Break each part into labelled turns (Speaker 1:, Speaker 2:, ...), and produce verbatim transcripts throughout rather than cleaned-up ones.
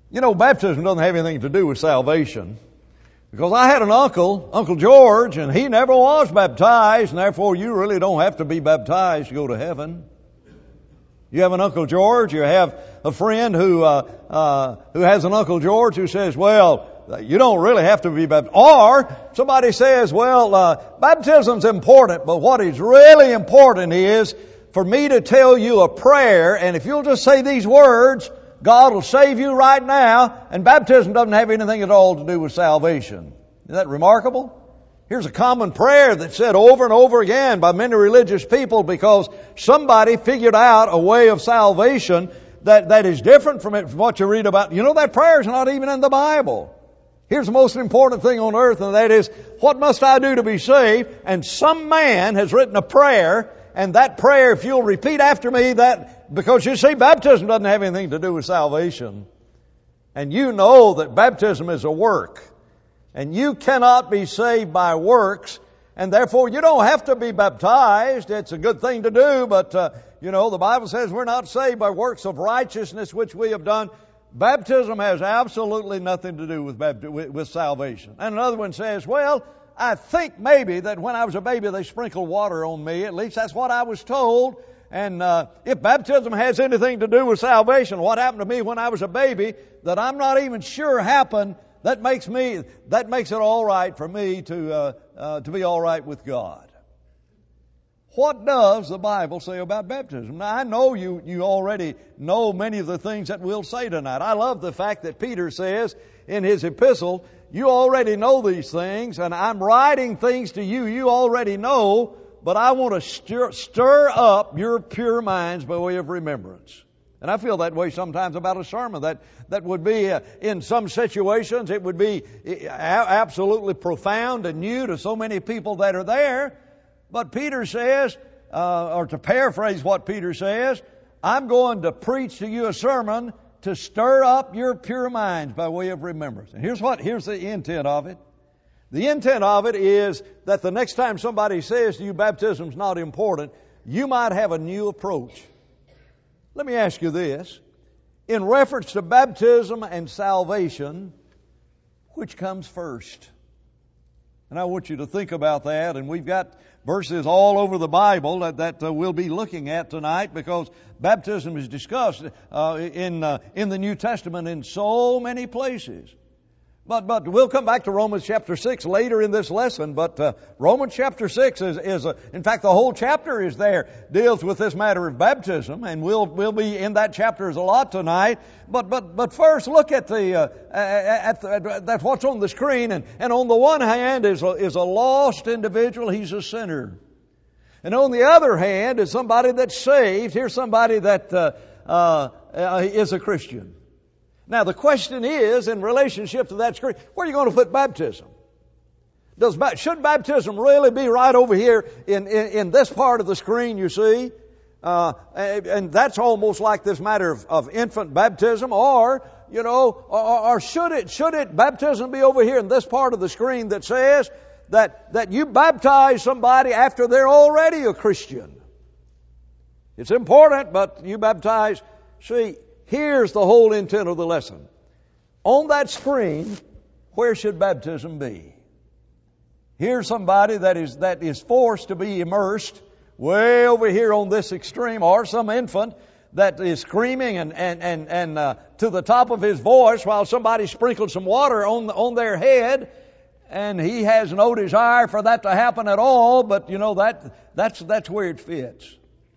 Speaker 1: You know, baptism doesn't have anything to do with salvation. Because I had an uncle, Uncle George, and he never was baptized, and therefore you really don't have to be baptized to go to heaven. You have an Uncle George, you have a friend who uh, uh, who has an Uncle George who says, well, you don't really have to be baptized. Or somebody says, well, uh, baptism's important, but what is really important is for me to tell you a prayer, and if you'll just say these words, God will save you right now, and baptism doesn't have anything at all to do with salvation. Isn't that remarkable? Here's a common prayer that's said over and over again by many religious people because somebody figured out a way of salvation that, that is different from, it, from what you read about. You know, that prayer is not even in the Bible. Here's the most important thing on earth, and that is, what must I do to be saved? And some man has written a prayer, and that prayer, if you'll repeat after me, that because you see, baptism doesn't have anything to do with salvation. And you know that baptism is a work. And you cannot be saved by works, and therefore you don't have to be baptized. It's a good thing to do, but, uh, you know, the Bible says we're not saved by works of righteousness which we have done. Baptism has absolutely nothing to do with, bapti- with, with salvation. And another one says, well, I think maybe that when I was a baby they sprinkled water on me. At least that's what I was told. And uh, if baptism has anything to do with salvation, what happened to me when I was a baby that I'm not even sure happened, That makes me, that makes it all right for me to, uh, uh, to be all right with God. What does the Bible say about baptism? Now, I know you, you already know many of the things that we'll say tonight. I love the fact that Peter says in his epistle, you already know these things, and I'm writing things to you you already know, but I want to stir, stir up your pure minds by way of remembrance. And I feel that way sometimes about a sermon. That that would be, uh, in some situations, it would be absolutely profound and new to so many people that are there. But Peter says, uh, or to paraphrase what Peter says, I'm going to preach to you a sermon to stir up your pure minds by way of remembrance. And here's what, here's the intent of it. The intent of it is that the next time somebody says to you, baptism's not important, you might have a new approach. Let me ask you this. In reference to baptism and salvation, which comes first? And I want you to think about that. And we've got verses all over the Bible that, that uh, we'll be looking at tonight because baptism is discussed uh, in, uh, in the New Testament in so many places. But but we'll come back to Romans chapter six later in this lesson. But uh, Romans chapter six is is a, in fact the whole chapter is there deals with this matter of baptism, and we'll we'll be in that chapter a lot tonight. But but but first look at the uh, at, the, at that's what's on the screen, and and on the one hand is a, is a lost individual. He's a sinner, and on the other hand is somebody that's saved. Here's somebody that uh, uh, uh, is a Christian. Now the question is, in relationship to that screen, where are you going to put baptism? Does should baptism really be right over here in, in, in this part of the screen, you see? Uh, and, and that's almost like this matter of, of infant baptism, or, you know, or, or should it, should it, baptism be over here in this part of the screen that says that, that you baptize somebody after they're already a Christian? It's important, but you baptize, see, here's the whole intent of the lesson. On that screen, where should baptism be? Here's somebody that is that is forced to be immersed way over here on this extreme, or some infant that is screaming and and and, and uh, to the top of his voice while somebody sprinkled some water on on their head, and he has no desire for that to happen at all. But you know that that's that's where it fits.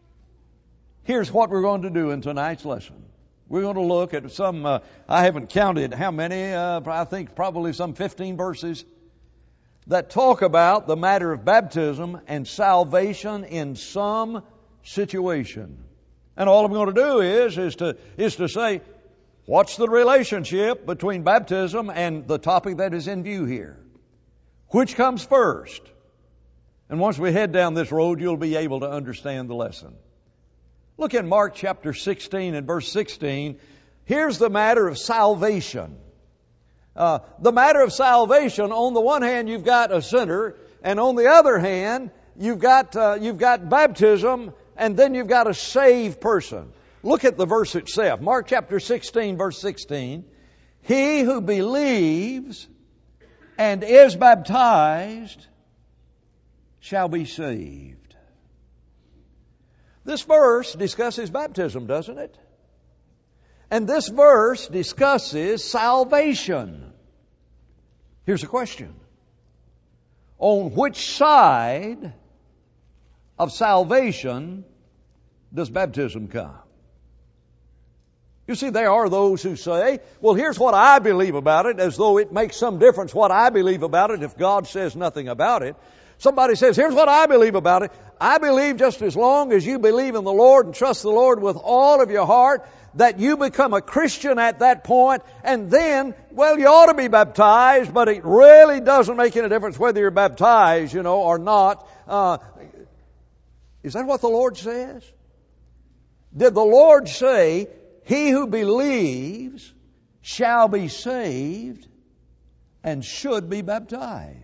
Speaker 1: Here's what we're going to do in tonight's lesson. We're going to look at some, uh, I haven't counted how many, uh, I think probably some fifteen verses that talk about the matter of baptism and salvation in some situation. And all I'm going to do is, is to, is to say, what's the relationship between baptism and the topic that is in view here? Which comes first? And once we head down this road, you'll be able to understand the lesson. Look in Mark chapter sixteen and verse sixteen. Here's the matter of salvation. Uh, the matter of salvation, on the one hand, you've got a sinner, and on the other hand, you've got uh, you've got baptism, and then you've got a saved person. Look at the verse itself. Mark chapter sixteen, verse sixteen. He who believes and is baptized shall be saved. This verse discusses baptism, doesn't it? And this verse discusses salvation. Here's a question. On which side of salvation does baptism come? You see, there are those who say, well, here's what I believe about it, as though it makes some difference what I believe about it if God says nothing about it. Somebody says, here's what I believe about it. I believe just as long as you believe in the Lord and trust the Lord with all of your heart, that you become a Christian at that point, and then, well, you ought to be baptized, but it really doesn't make any difference whether you're baptized, you know, or not. Uh, is that what the Lord says? Did the Lord say, he who believes shall be saved and should be baptized?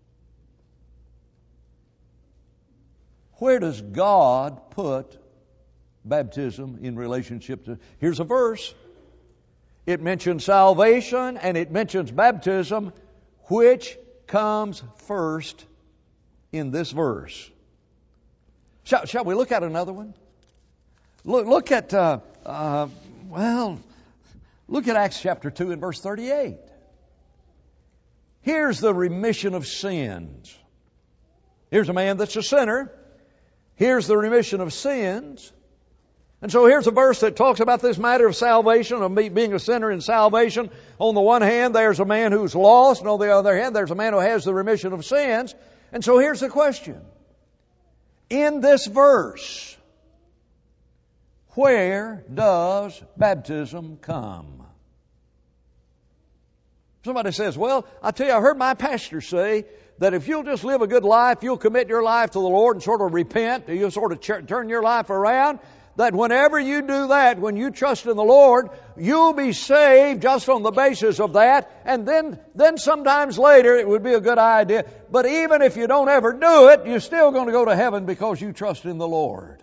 Speaker 1: Where does God put baptism in relationship to... Here's a verse. It mentions salvation and it mentions baptism. Which comes first in this verse? Shall, shall we look at another one? Look, look at, uh, uh, well, look at Acts chapter two and verse thirty-eight. Here's the remission of sins. Here's a man that's a sinner. Here's the remission of sins. And so here's a verse that talks about this matter of salvation, of being a sinner in salvation. On the one hand, there's a man who's lost, and on the other hand, there's a man who has the remission of sins. And so here's the question. In this verse, where does baptism come? Somebody says, well, I tell you, I heard my pastor say that if you'll just live a good life, you'll commit your life to the Lord and sort of repent, you'll sort of ch- turn your life around, that whenever you do that, when you trust in the Lord, you'll be saved just on the basis of that. And then, then sometimes later it would be a good idea. But even if you don't ever do it, you're still going to go to heaven because you trust in the Lord.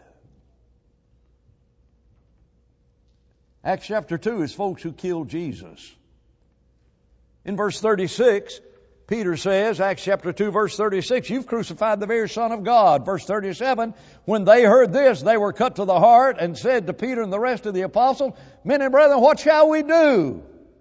Speaker 1: Acts chapter two is folks who killed Jesus. In verse thirty-six, Peter says, Acts chapter two, verse thirty-six, you've crucified the very Son of God. Verse thirty-seven, when they heard this, they were cut to the heart and said to Peter and the rest of the apostles, men and brethren, what shall we do?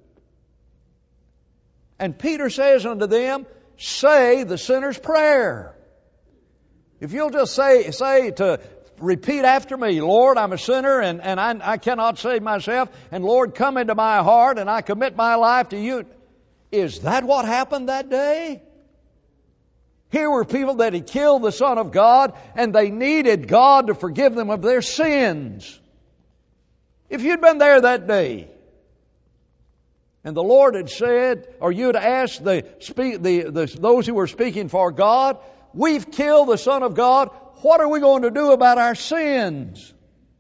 Speaker 1: And Peter says unto them, say the sinner's prayer. If you'll just say, say to repeat after me, Lord, I'm a sinner and, and I, I cannot save myself, and Lord, come into my heart and I commit my life to you. Is that what happened that day? Here were people that had killed the Son of God, and they needed God to forgive them of their sins. If you'd been there that day, and the Lord had said, or you'd asked the, speak, the, the those who were speaking for God, we've killed the Son of God, what are we going to do about our sins?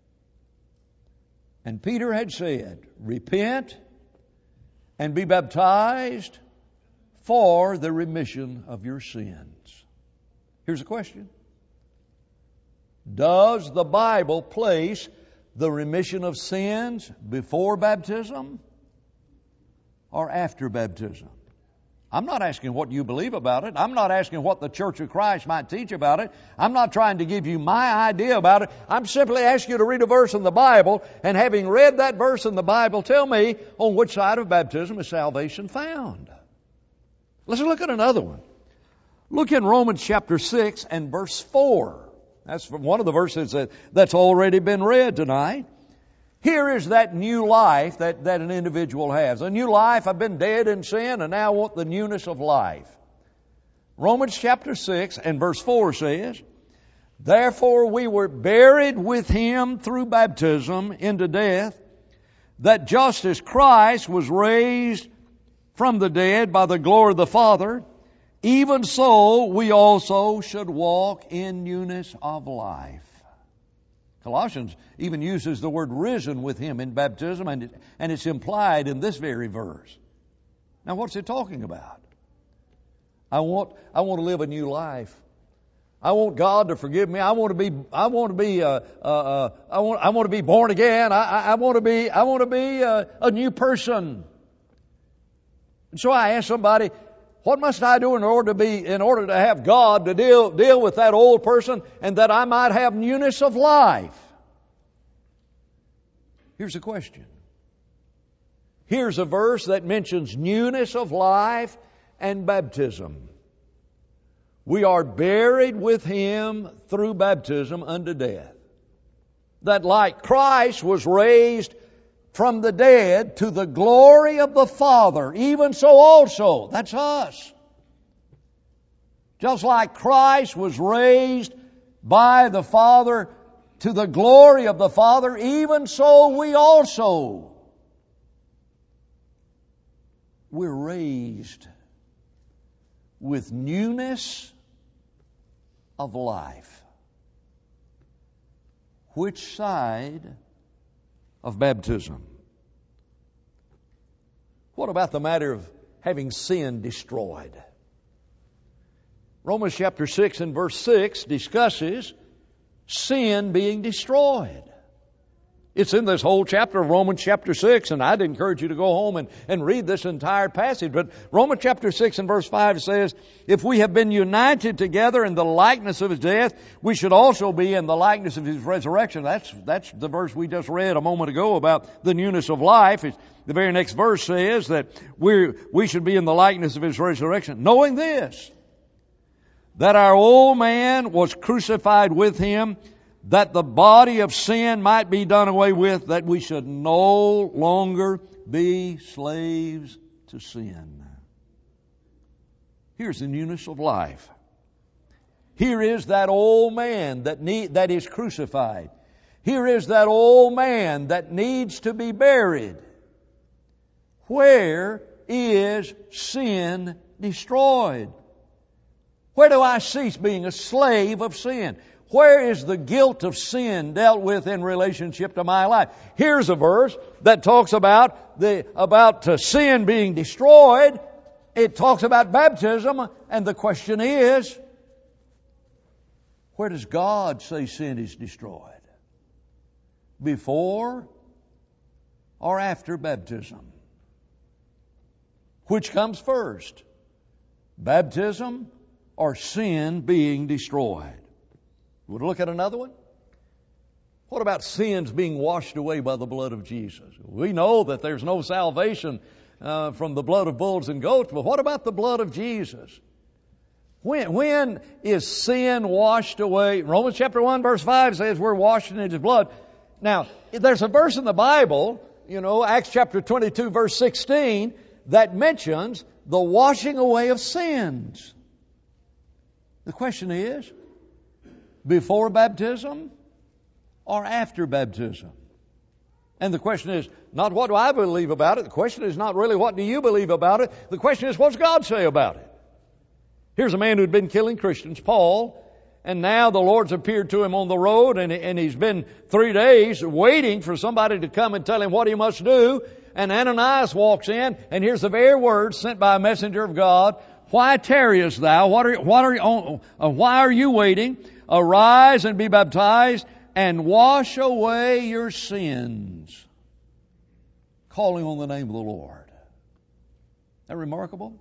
Speaker 1: And Peter had said, repent and be baptized for the remission of your sins. Here's a question. Does the Bible place the remission of sins before baptism or after baptism? I'm not asking what you believe about it. I'm not asking what the Church of Christ might teach about it. I'm not trying to give you my idea about it. I'm simply asking you to read a verse in the Bible, and having read that verse in the Bible, tell me on which side of baptism is salvation found. Let's look at another one. Look in Romans chapter six and verse four. That's one of the verses that, that's already been read tonight. Here is that new life that, that an individual has. A new life. I've been dead in sin and now I want the newness of life. Romans chapter six and verse four says, therefore we were buried with Him through baptism into death, that just as Christ was raised from the dead by the glory of the Father, even so we also should walk in newness of life. Colossians even uses the word risen with Him in baptism, and, it, and it's implied in this very verse. Now what's it talking about? I want, I want to live a new life. I want God to forgive me. I want to be, I want to be, uh, uh, uh, I want, I want to be born again. I, I, I want to be, I want to be uh, a new person. And so I asked somebody, what must I do in order to be, in order to have God to deal, deal with that old person and that I might have newness of life? Here's the question. Here's a verse that mentions newness of life and baptism. We are buried with Him through baptism unto death. That like Christ was raised from the dead to the glory of the Father, even so also, that's us. Just like Christ was raised by the Father to the glory of the Father, even so we also. We're raised with newness of life. Which side of baptism? What about the matter of having sin destroyed? Romans chapter six and verse six discusses sin being destroyed. It's in this whole chapter of Romans chapter six, and I'd encourage you to go home and, and read this entire passage. But Romans chapter six and verse five says, if we have been united together in the likeness of His death, we should also be in the likeness of His resurrection. That's, that's the verse we just read a moment ago about the newness of life. It's, the very next verse says that we we should be in the likeness of His resurrection. Knowing this, that our old man was crucified with Him, that the body of sin might be done away with, that we should no longer be slaves to sin. Here's the newness of life. Here is that old man that need, that is crucified. Here is that old man that needs to be buried. Where is sin destroyed? Where do I cease being a slave of sin? Where is the guilt of sin dealt with in relationship to my life? Here's a verse that talks about the about uh, sin being destroyed. It talks about baptism, and the question is, where does God say sin is destroyed? Before or after baptism? Which comes first? Baptism or sin being destroyed? Would look at another one? What about sins being washed away by the blood of Jesus? We know that there's no salvation uh, from the blood of bulls and goats, but what about the blood of Jesus? When, when is sin washed away? Romans chapter one verse five says we're washed in His blood. Now, there's a verse in the Bible, you know, Acts chapter twenty-two verse sixteen, that mentions the washing away of sins. The question is, before baptism or after baptism? And the question is not what do I believe about it. The question is not really what do you believe about it. The question is, what does God say about it? Here's a man who'd been killing Christians, Paul, and now the Lord's appeared to him on the road, and, and he's been three days waiting for somebody to come and tell him what he must do. And Ananias walks in, and here's the very words sent by a messenger of God. Why tarriest thou? What are, what are, uh, why are you waiting? Arise and be baptized and wash away your sins, calling on the name of the Lord. Isn't that remarkable?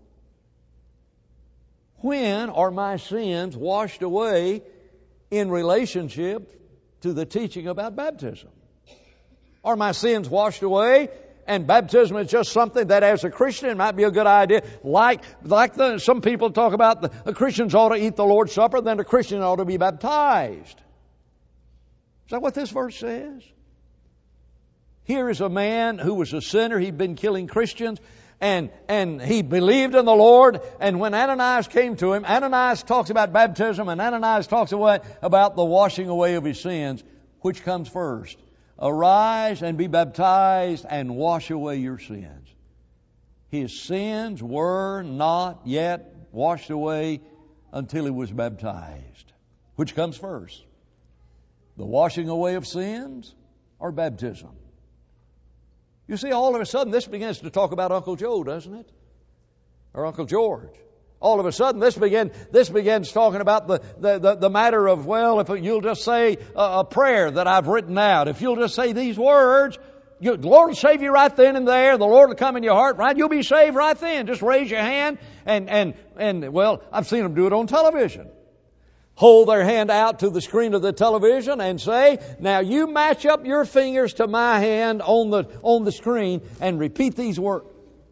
Speaker 1: When are my sins washed away in relationship to the teaching about baptism? Are my sins washed away and baptism is just something that as a Christian it might be a good idea? Like, like the, some people talk about the, the Christians ought to eat the Lord's Supper, then the Christian ought to be baptized. Is that what this verse says? Here is a man who was a sinner. He'd been killing Christians. And, and he believed in the Lord. And when Ananias came to him, Ananias talks about baptism, and Ananias talks about, about the washing away of his sins. Which comes first? Arise and be baptized and wash away your sins. His sins were not yet washed away until he was baptized. Which comes first? The washing away of sins or baptism? You see, all of a sudden this begins to talk about Uncle Joe, doesn't it? Or Uncle George. All of a sudden this begin this begins talking about the, the, the, the matter of, well, if you'll just say a, a prayer that I've written out, if you'll just say these words, You, the Lord will save you right then and there. The Lord will come in your heart, right? You'll be saved right then. Just raise your hand and, and, and, well, I've seen them do it on television. Hold their hand out to the screen of the television and say, now you match up your fingers to my hand on the, on the screen and repeat these words.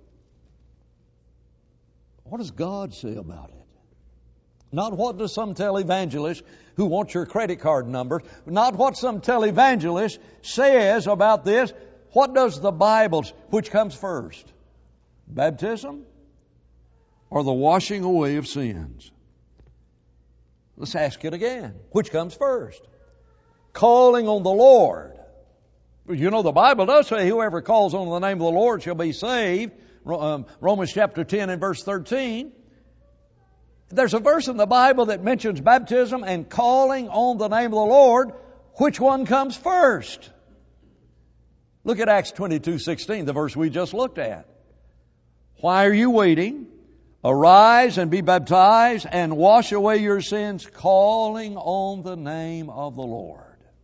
Speaker 1: What does God say about it? Not what does some televangelist who wants your credit card number, not what some televangelist says about this. What does the Bible, which comes first? Baptism or the washing away of sins? Let's ask it again. Which comes first? Calling on the Lord. You know, the Bible does say whoever calls on the name of the Lord shall be saved. Romans chapter ten and verse thirteen. There's a verse in the Bible that mentions baptism and calling on the name of the Lord. Which one comes first? Look at Acts twenty-two sixteen, the verse we just looked at. Why are you waiting? Arise and be baptized and wash away your sins, calling on the name of the Lord.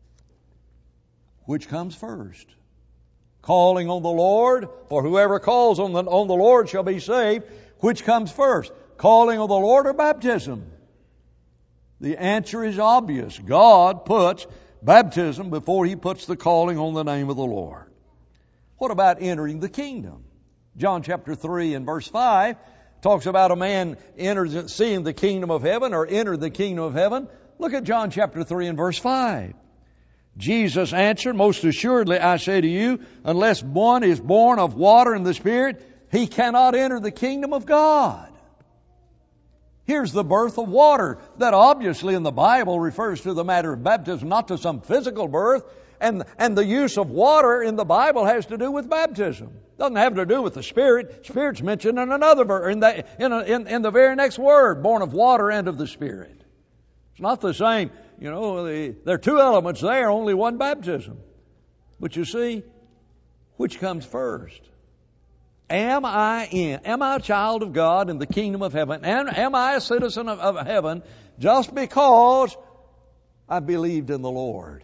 Speaker 1: Which comes first? Calling on the Lord, for whoever calls on the, on the Lord shall be saved. Which comes first? Calling on the Lord or baptism? The answer is obvious. God puts baptism before He puts the calling on the name of the Lord. What about entering the kingdom? John chapter three and verse five talks about a man enters, seeing the kingdom of heaven or enter the kingdom of heaven. Look at John chapter three and verse five. Jesus answered, most assuredly I say to you, unless one is born of water and the Spirit, he cannot enter the kingdom of God. Here's the birth of water that obviously in the Bible refers to the matter of baptism, not to some physical birth. And, and the use of water in the Bible has to do with baptism. Doesn't have to do with the Spirit. Spirit's mentioned in another verse, in the, in, a, in, in the very next word, born of water and of the Spirit. It's not the same. You know, the, there are two elements there, only one baptism. But you see, which comes first? Am I in, am I a child of God in the kingdom of heaven? And am I a citizen of, of heaven just because I believed in the Lord?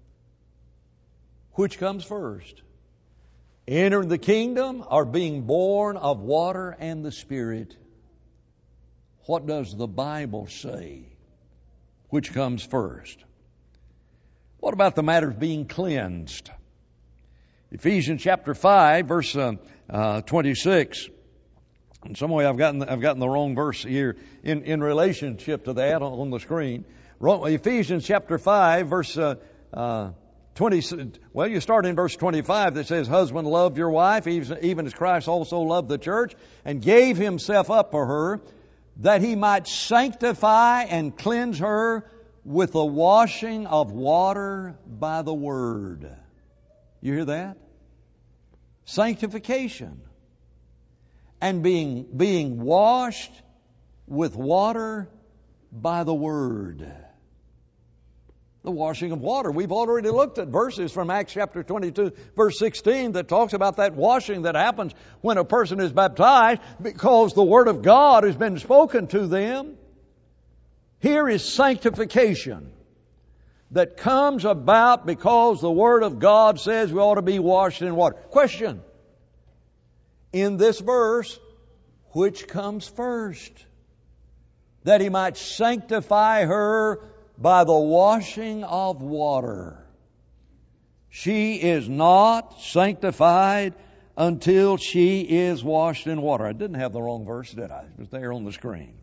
Speaker 1: Which comes first? Entering the kingdom or being born of water and the Spirit? What does the Bible say? Which comes first? What about the matter of being cleansed? Ephesians chapter five, verse uh, uh, twenty-six. In some way, I've gotten I've gotten the wrong verse here in, in relationship to that on the screen. Ephesians chapter five, verse uh, uh, twenty. Well, you start in verse twenty-five that says, "Husband, love your wife, even as Christ also loved the church, and gave Himself up for her, that He might sanctify and cleanse her with the washing of water by the word." You hear that? Sanctification. And being, being washed with water by the word. The washing of water. We've already looked at verses from Acts chapter twenty-two, verse sixteen that talks about that washing that happens when a person is baptized because the Word of God has been spoken to them. Here is sanctification that comes about because the Word of God says we ought to be washed in water. Question. In this verse, which comes first? That He might sanctify her by the washing of water. She is not sanctified until she is washed in water. I didn't have the wrong verse, did I? It was there on the screen.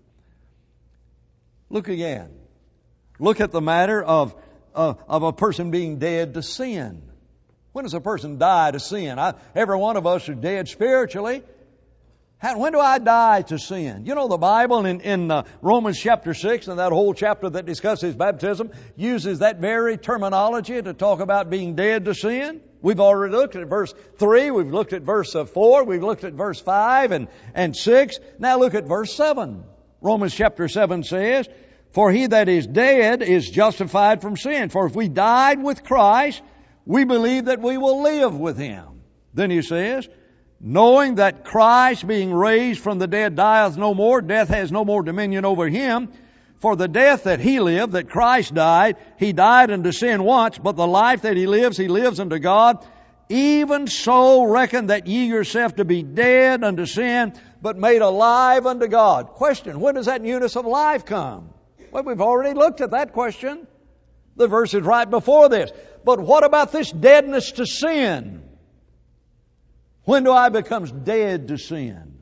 Speaker 1: Look again. Look at the matter of, uh, of a person being dead to sin. When does a person die to sin? I, every one of us is dead spiritually. How, when do I die to sin? You know, the Bible in, in uh, Romans chapter six and that whole chapter that discusses baptism uses that very terminology to talk about being dead to sin. We've already looked at verse three. We've looked at verse four. We've looked at verse five and, and six. Now look at verse seven. Romans chapter seven says, "For he that is dead is justified from sin. For if we died with Christ, we believe that we will live with Him." Then he says, "Knowing that Christ, being raised from the dead, dieth no more, death has no more dominion over Him. For the death that He lived, that Christ died, He died unto sin once, but the life that He lives, He lives unto God. even so reckon that ye yourself to be dead unto sin, but made alive unto God. Question, when does that newness of life come? Well, we've already looked at that question. The verse is right before this. But what about this deadness to sin? When do I become dead to sin?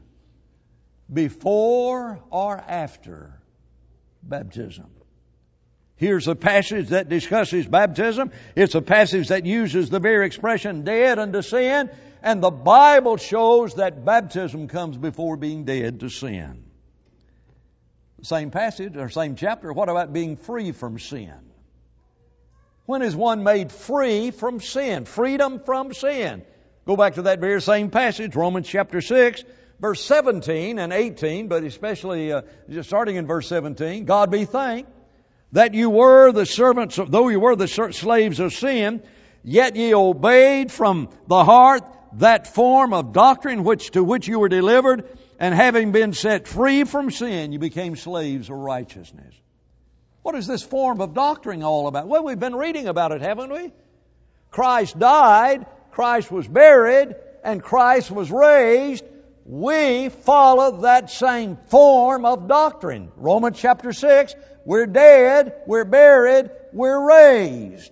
Speaker 1: Before or after baptism? Here's a passage that discusses baptism. It's a passage that uses the very expression dead unto sin. And the Bible shows that baptism comes before being dead to sin. Same passage or same chapter. What about being free from sin? When is one made free from sin? Freedom from sin. Go back to that very same passage, Romans chapter six, verse seventeen and eighteen, but especially uh, just starting in verse seventeen. God be thanked that you were the servants of, though you were the slaves of sin, yet ye obeyed from the heart that form of doctrine which to which you were delivered, and having been set free from sin, you became slaves of righteousness. What is this form of doctrine all about? Well, we've been reading about it, haven't we? Christ died, Christ was buried, and Christ was raised. We follow that same form of doctrine. Romans chapter six, we're dead, we're buried, we're raised.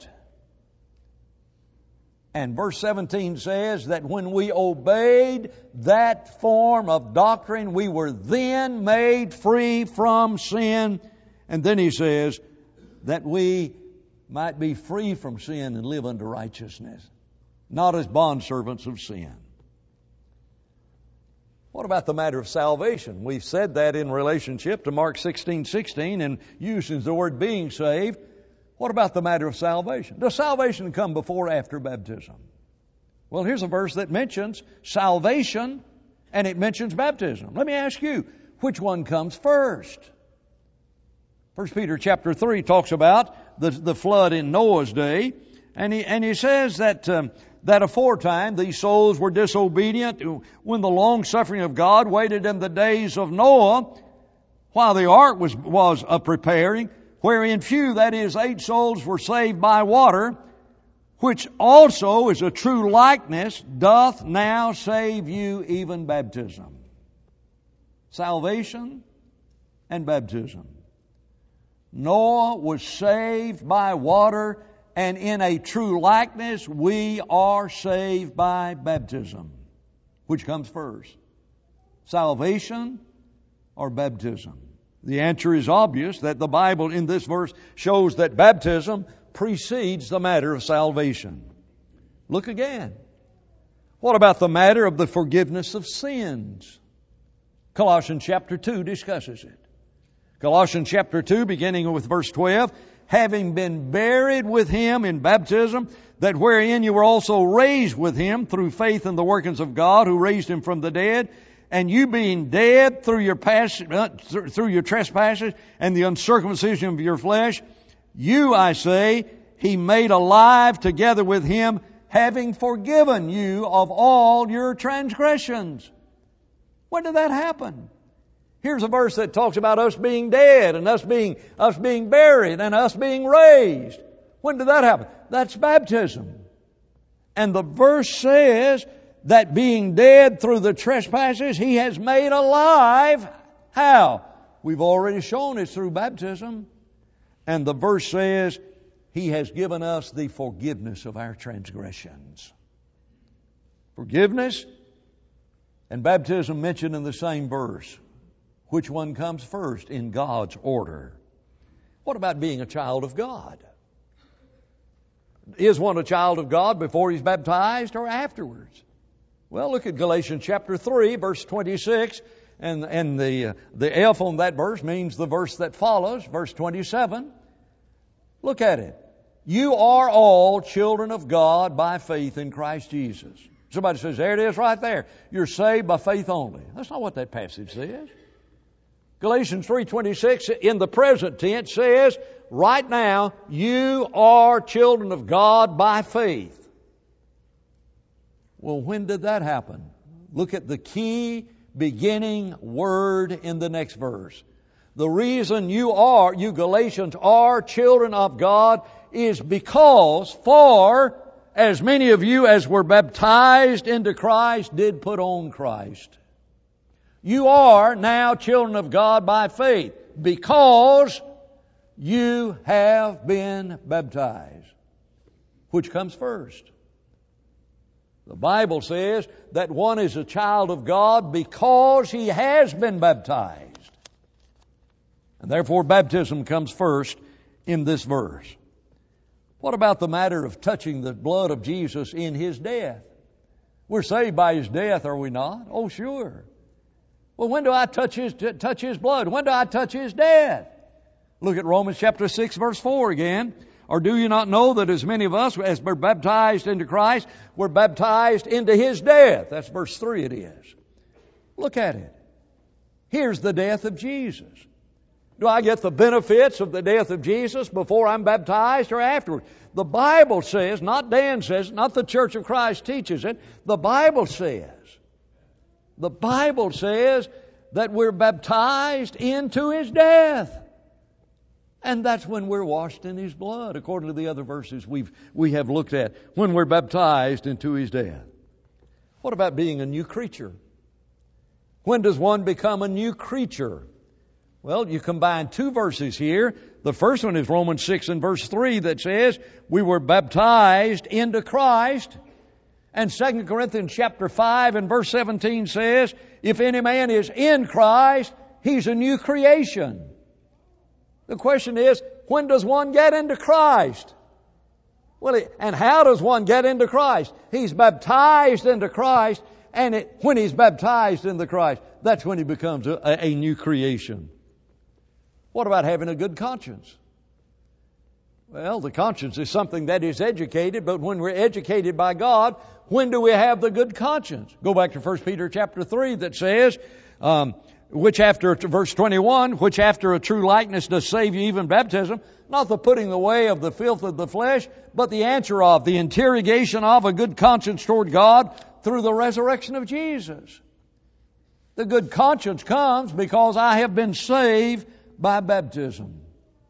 Speaker 1: And verse seventeen says that when we obeyed that form of doctrine, we were then made free from sin. And then he says that we might be free from sin and live unto righteousness, not as bondservants of sin. What about the matter of salvation? We've said that in relationship to Mark sixteen sixteen and using the word being saved. What about the matter of salvation? Does salvation come before or after baptism? Well, here's a verse that mentions salvation and it mentions baptism. Let me ask you, which one comes first? First Peter chapter three talks about the, the flood in Noah's day, and he, and he says that um, that aforetime these souls were disobedient when the long suffering of God waited in the days of Noah, while the ark was was a preparing, wherein few, that is, eight souls were saved by water, which also is a true likeness, doth now save you even baptism. Salvation and baptism. Noah was saved by water, and in a true likeness we are saved by baptism. Which comes first? Salvation or baptism? The answer is obvious, that the Bible in this verse shows that baptism precedes the matter of salvation. Look again. What about the matter of the forgiveness of sins? Colossians chapter two discusses it. Colossians chapter two, beginning with verse twelve, having been buried with Him in baptism, that wherein you were also raised with Him through faith in the workings of God who raised Him from the dead, and you being dead through your pass, uh, th- through your trespasses and the uncircumcision of your flesh, you, I say, He made alive together with Him, having forgiven you of all your transgressions. When did that happen? Here's a verse that talks about us being dead and us being, us being buried and us being raised. When did that happen? That's baptism. And the verse says that being dead through the trespasses, He has made alive. How? We've already shown it's through baptism. And the verse says He has given us the forgiveness of our transgressions. Forgiveness and baptism mentioned in the same verse. Which one comes first in God's order? What about being a child of God? Is one a child of God before he's baptized or afterwards? Well, look at Galatians chapter three, verse twenty-six, and, and the, uh, the F on that verse means the verse that follows, verse twenty-seven. Look at it. You are all children of God by faith in Christ Jesus. Somebody says, there it is right there. You're saved by faith only. That's not what that passage says. Galatians three twenty-six in the present tense says, right now, you are children of God by faith. Well, when did that happen? Look at the key beginning word in the next verse. The reason you are, you Galatians are children of God is because, for, as many of you as were baptized into Christ did put on Christ. You are now children of God by faith because you have been baptized. Which comes first? The Bible says that one is a child of God because he has been baptized. And therefore baptism comes first in this verse. What about the matter of touching the blood of Jesus in His death? We're saved by His death, are we not? Oh, sure. Well, when do I touch His, touch His blood? When do I touch His death? Look at Romans chapter six, verse four again. Or do you not know that as many of us as were baptized into Christ were baptized into His death? That's verse three it is. Look at it. Here's the death of Jesus. Do I get the benefits of the death of Jesus before I'm baptized or afterward? The Bible says, not Dan says, not the Church of Christ teaches it. The Bible says, the Bible says that we're baptized into His death. And that's when we're washed in His blood, according to the other verses we've, we have looked at, when we're baptized into His death. What about being a new creature? When does one become a new creature? Well, you combine two verses here. The first one is Romans six and verse three that says, we were baptized into Christ. And Second Corinthians chapter five and verse seventeen says, if any man is in Christ, he's a new creation. The question is, when does one get into Christ? Well, and how does one get into Christ? He's baptized into Christ, and it, when he's baptized into Christ, that's when he becomes a, a new creation. What about having a good conscience? Well, the conscience is something that is educated, but when we're educated by God, when do we have the good conscience? Go back to First Peter chapter three that says, um, which after, verse twenty-one, which after a true likeness does save you even baptism, not the putting away of the filth of the flesh, but the answer of, the interrogation of a good conscience toward God through the resurrection of Jesus. The good conscience comes because I have been saved by baptism.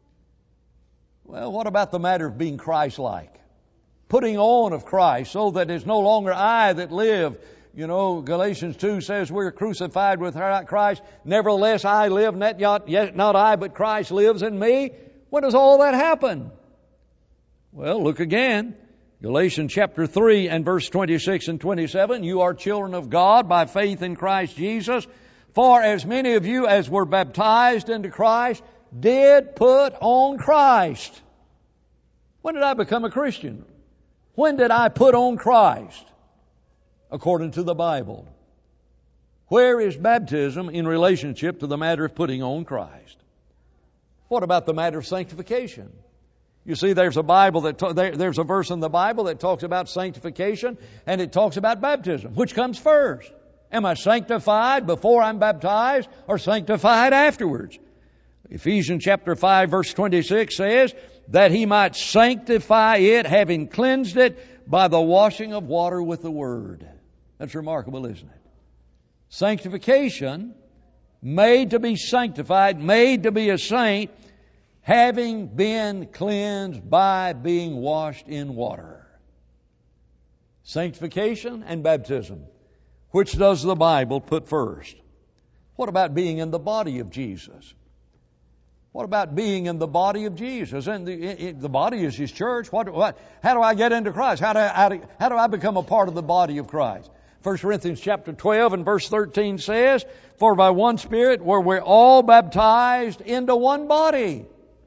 Speaker 1: Well, what about the matter of being Christ-like? Putting on of Christ so that it's no longer I that live. You know, Galatians two says we're crucified with Christ. Nevertheless, I live, not, yet not I, but Christ lives in me. When does all that happen? Well, look again. Galatians chapter three and verse twenty-six and twenty-seven. You are children of God by faith in Christ Jesus. For as many of you as were baptized into Christ did put on Christ. When did I become a Christian? When did I put on Christ? According to the Bible. Where is baptism in relationship to the matter of putting on Christ? What about the matter of sanctification? You see, there's a Bible that ta- there, there's a verse in the Bible that talks about sanctification, and it talks about baptism. Which comes first? Am I sanctified before I'm baptized, or sanctified afterwards? Ephesians chapter five verse twenty-six says that He might sanctify it, having cleansed it by the washing of water with the Word. That's remarkable, isn't it? Sanctification, made to be sanctified, made to be a saint, having been cleansed by being washed in water. Sanctification and baptism. Which does the Bible put first? What about being in the body of Jesus? What about being in the body of Jesus? And the, it, the body is His church. What, what, how do I get into Christ? How do, I, how, do, how do I become a part of the body of Christ? First Corinthians chapter twelve and verse thirteen says, for by one Spirit were we all baptized into one body.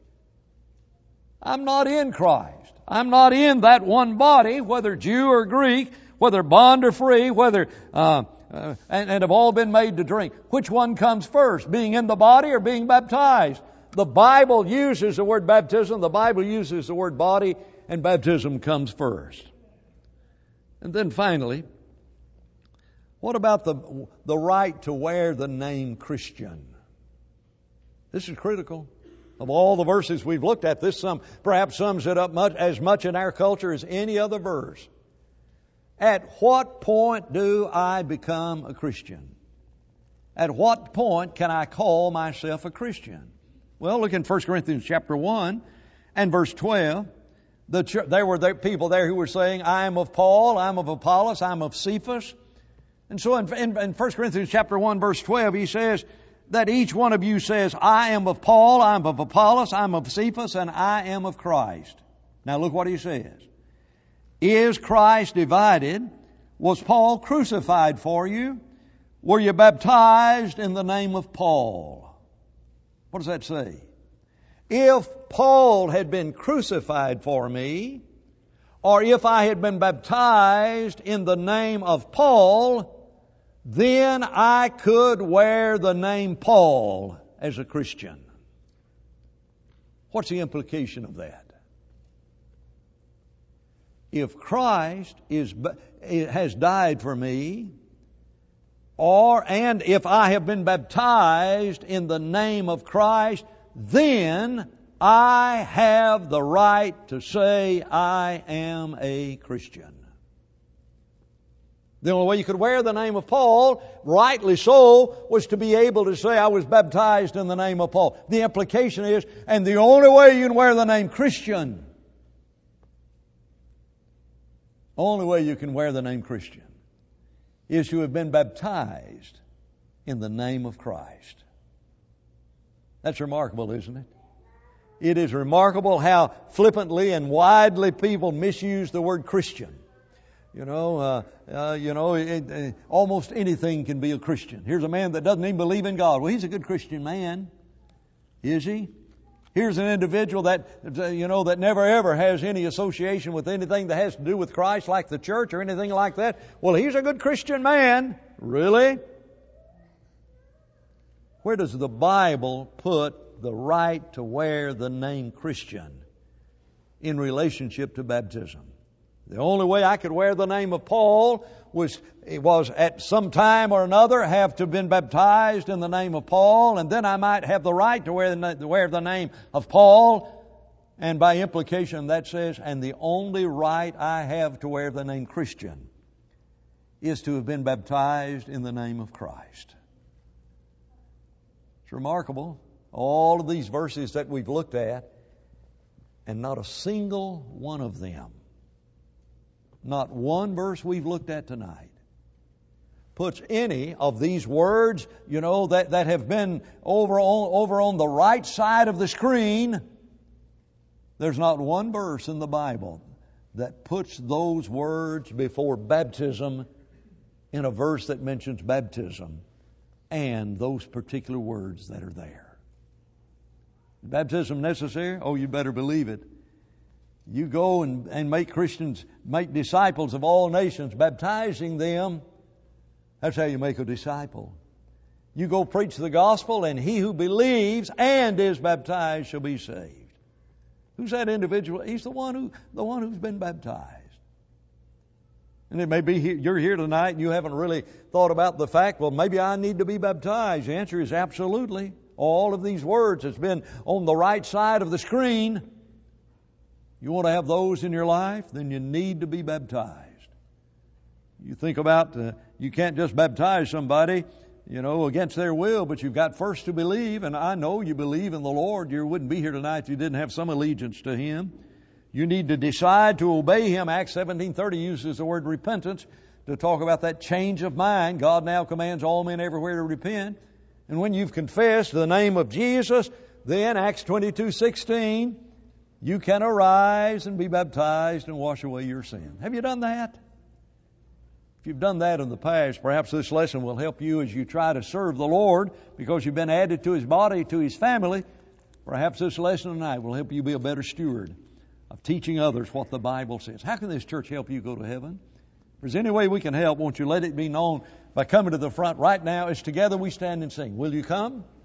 Speaker 1: I'm not in Christ. I'm not in that one body, whether Jew or Greek, whether bond or free, whether uh, uh, and, and have all been made to drink. Which one comes first, being in the body or being baptized? The Bible uses the word baptism, the Bible uses the word body, and baptism comes first. And then finally, what about the, the right to wear the name Christian? This is critical. Of all the verses we've looked at, this sum, perhaps sums it up much, as much in our culture as any other verse. At what point do I become a Christian? At what point can I call myself a Christian? Well, look in First Corinthians chapter one and verse twelve. The church, there were there people there who were saying, I am of Paul, I am of Apollos, I am of Cephas. And so in, in, in First Corinthians chapter one, verse twelve, he says that each one of you says, I am of Paul, I am of Apollos, I am of Cephas, and I am of Christ. Now look what he says. Is Christ divided? Was Paul crucified for you? Were you baptized in the name of Paul? What does that say? If Paul had been crucified for me, or if I had been baptized in the name of Paul, then I could wear the name Paul as a Christian. What's the implication of that? If Christ is, has died for me, or and if I have been baptized in the name of Christ, then I have the right to say I am a Christian. The only way you could wear the name of Paul, rightly so, was to be able to say I was baptized in the name of Paul. The implication is, and the only way you can wear the name Christian, only way you can wear the name Christian is to have been baptized in the name of Christ. That's remarkable, isn't it? It is remarkable how flippantly and widely people misuse the word Christian. You know, uh, uh, you know, it, uh, almost anything can be a Christian. Here's a man that doesn't even believe in God. Well, he's a good Christian man. Is he? Here's an individual that, you know, that never ever has any association with anything that has to do with Christ, like the church or anything like that. Well, he's a good Christian man. Really? Where does the Bible put the right to wear the name Christian in relationship to baptism? The only way I could wear the name of Paul was, it was at some time or another have to have been baptized in the name of Paul, and then I might have the right to wear the, to wear the name of Paul. And by implication that says, and the only right I have to wear the name Christian is to have been baptized in the name of Christ. It's remarkable. All of these verses that we've looked at, and not a single one of them, not one verse we've looked at tonight, puts any of these words, you know, that, that have been over on, over on the right side of the screen. There's not one verse in the Bible that puts those words before baptism in a verse that mentions baptism and those particular words that are there. Baptism necessary? Oh, you better believe it. You go and, and make Christians, make disciples of all nations, baptizing them. That's how you make a disciple. You go preach the gospel, and he who believes and is baptized shall be saved. Who's that individual? He's the one who, the one who's been baptized. And it may be you're here tonight and you haven't really thought about the fact, well, maybe I need to be baptized. The answer is absolutely. All of these words has been on the right side of the screen. You want to have those in your life, then you need to be baptized. You think about, uh, you can't just baptize somebody, you know, against their will, but you've got first to believe, and I know you believe in the Lord. You wouldn't be here tonight if you didn't have some allegiance to Him. You need to decide to obey Him. Acts seventeen thirty uses the word repentance to talk about that change of mind. God now commands all men everywhere to repent. And when you've confessed the name of Jesus, then Acts twenty-two sixteen, you can arise and be baptized and wash away your sin. Have you done that? If you've done that in the past, perhaps this lesson will help you as you try to serve the Lord because you've been added to His body, to His family. Perhaps this lesson tonight will help you be a better steward of teaching others what the Bible says. How can this church help you go to heaven? If there's any way we can help, won't you let it be known by coming to the front right now as together we stand and sing. Will you come?